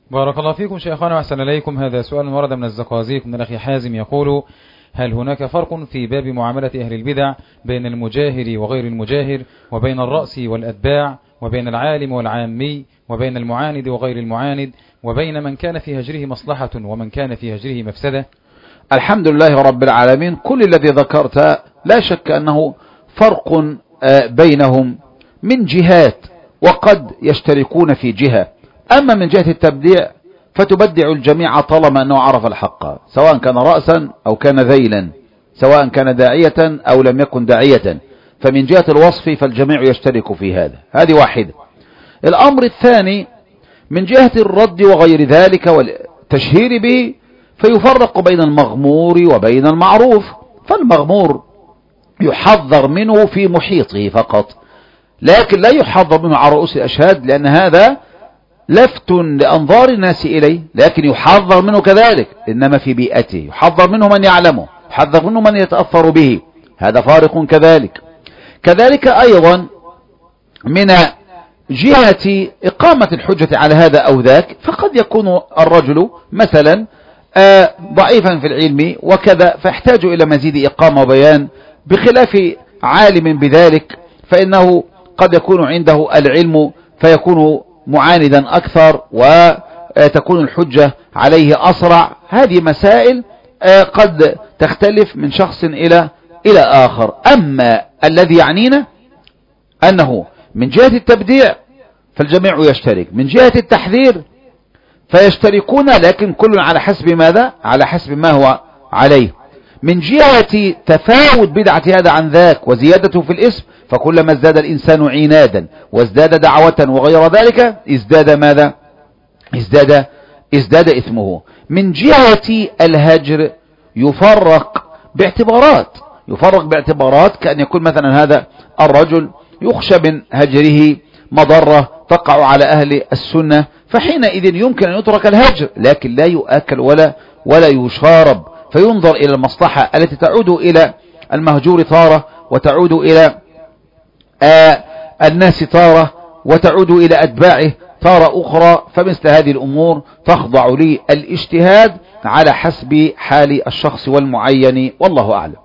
بارك الله فيكم شيخنا وأحسن إليكم. هذا سؤال ورد من الزقازيق من الأخي حازم يقول: هل هناك فرق في باب معاملة أهل البدع بين المجاهر وغير المجاهر، وبين الرأس والأتباع، وبين العالم والعامي، وبين المعاند وغير المعاند، وبين من كان في هجره مصلحة ومن كان في هجره مفسدة؟ الحمد لله رب العالمين. كل الذي ذكرت لا شك أنه فرق بينهم من جهات، وقد يشتركون في جهة. أما من جهة التبديع فتبدع الجميع طالما أنه عرف الحق، سواء كان رأسا أو كان ذيلا، سواء كان داعية أو لم يكن داعية. فمن جهة الوصف فالجميع يشترك في هذا. هذه واحدة. الأمر الثاني من جهة الرد وغير ذلك والتشهير به، فيفرق بين المغمور وبين المعروف. فالمغمور يحذر منه في محيطه فقط، لكن لا يحذر منه على رؤوس الأشهاد، لأن هذا لفت لأنظار الناس إليه، لكن يحذر منه كذلك إنما في بيئته. يحذر منه من يعلمه، يحذر منه من يتأثر به. هذا فارق كذلك أيضا من جهة إقامة الحجة على هذا أو ذاك. فقد يكون الرجل مثلا ضعيفا في العلم وكذا، فيحتاج إلى مزيد إقامة وبيان، بخلاف عالم بذلك فإنه قد يكون عنده العلم فيكون معاندا أكثر وتكون الحجة عليه أسرع. هذه مسائل قد تختلف من شخص إلى آخر. أما الذي يعنينا أنه من جهة التبديع فالجميع يشترك، من جهة التحذير فيشتركون، لكن كل على حسب ماذا؟ على حسب ما هو عليه. من جهة تفاوت بدعة هذا عن ذاك وزيادته في الاسم، فكلما ازداد الإنسان عنادا وازداد دعوة وغير ذلك ازداد ماذا؟ ازداد إثمه. من جهة الهجر يفرق باعتبارات كأن يكون مثلا هذا الرجل يخشى من هجره مضرة تقع على أهل السنة، فحينئذ يمكن أن يترك الهجر، لكن لا يؤكل ولا يشارب، فينظر إلى المصلحة التي تعود إلى المهجور تارة، وتعود إلى الناس تارة، وتعود إلى أتباعه تارة أخرى. فمثل هذه الأمور تخضع للاجتهاد على حسب حال الشخص والمعين، والله أعلم.